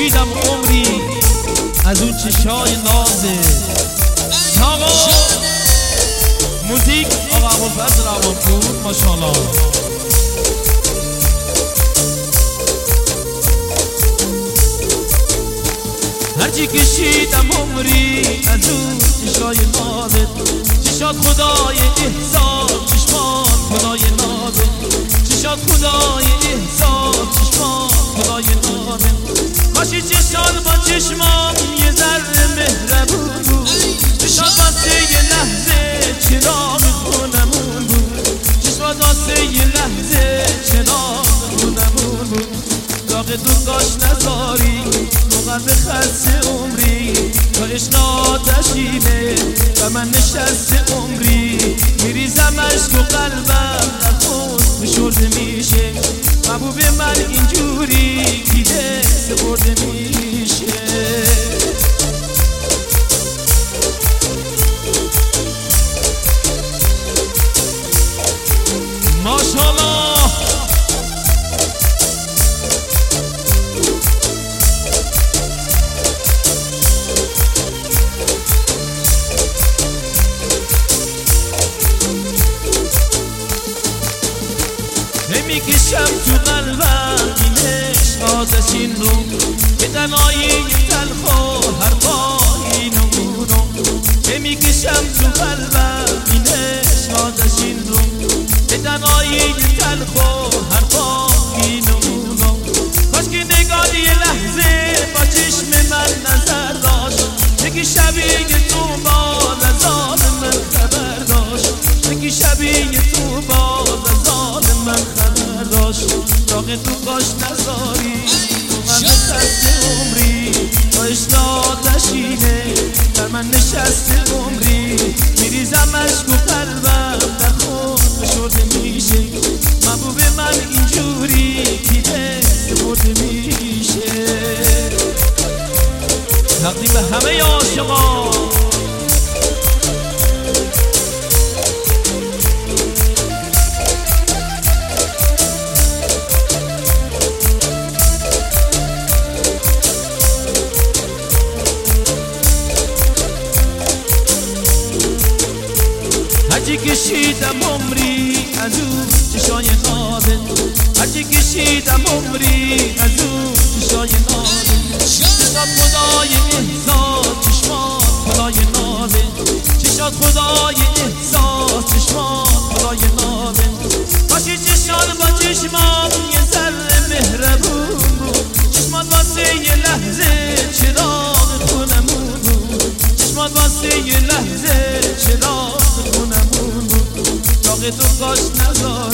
کشیدم عمری از اون چشای نازه. آقا موزیک آقا ابوالفضل روانپور ماشاءالله. هرچی کشیدم عمری از اون چشای نازه، چشات خدای احسان، چشمان خدای نازه، چشات خدای احسان، چشمان خدای نازه. کاشی چشان با چشمام یه ذره مهربون بود، چشات واسه یه لحظه چراغ خونمون بود، چشمات واسه یه لحظه چراغ خونمون بود. داغ تو کاش نذاری تو قلب خسته عمری، تا عشق آتشینه و من نشسته عمری، میریزم عشق و قلبم در خود فشرده میشه. محبوب من اینجوری دیده سپرده میشه. ماشاءالله میکشم تو قلبم این عشق آتشین رو، به تنهایی تلخ و هر پایی نمونم. میکشم تو قلبم این عشق آتشین رو، به تنهایی تلخ و هر پایی نمونم. کاش که نگاه یه لحظه با چشم من نظر داشت، یکی شبیه تو باز از آن من خبر داشت، یکی شبیه تو باز از آن من خبر داشت. داغ تو کاش نذاری تو قلب خسته عمری، تا عشق آتشینه در من نشسته عمری، میریزم عشق و قلبم در خود فشرده میشه. محبوب من اینجوری دیده سپرده میشه. تقدیم به همه عاشقان. هرچی کشیدم عمری از اون چشای نازه، هرچی کشیدم عمری از اون چشای نازه. چشات خدای احساس، چشمان خدای نازه، چشات خدای احساس، چشمان خدای نازه. کاشی چشان با چشمام یه ذره مهربون بود، چشمات واسه یه لحظه چراغ خونمون بود، چشمات واسه یه لحظه چراغ خونمون بود. داغ تو کاش نذاری